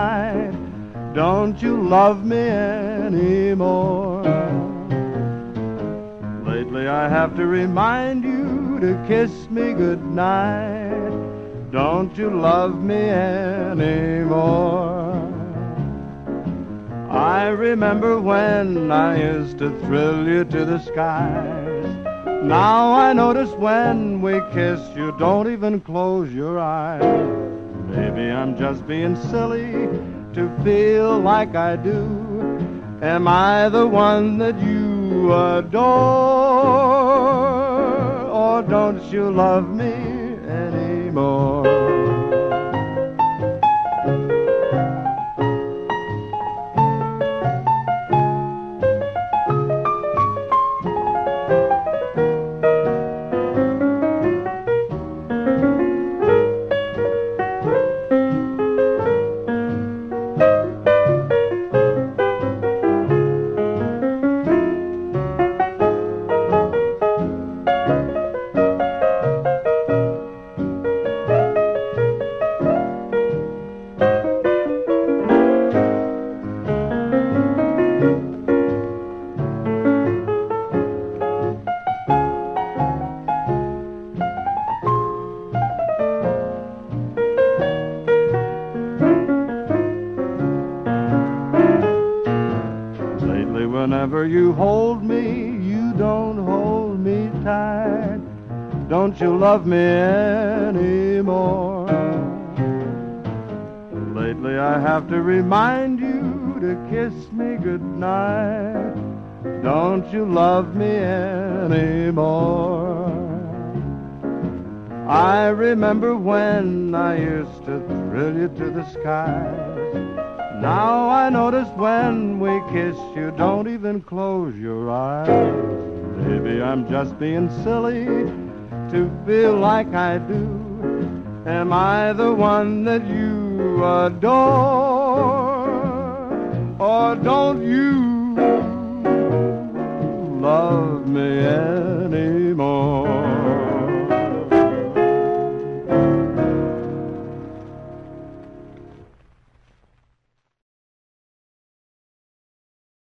night. Don't you love me anymore? Lately I have to remind you to kiss me goodnight. Don't you love me anymore? I remember when I used to thrill you to the skies. Now I notice when we kiss you don't even close your eyes. Maybe I'm just being silly to feel like I do. Am I the one that you adore? Or don't you love me anymore? Whenever you hold me, you don't hold me tight. Don't you love me anymore? Lately I have to remind you to kiss me goodnight. Don't you love me anymore? I remember when I used to thrill you to the skies. Now I notice when we kiss you don't even close your eyes. Maybe I'm just being silly to feel like I do. Am I the one that you adore? Or don't you love me anymore?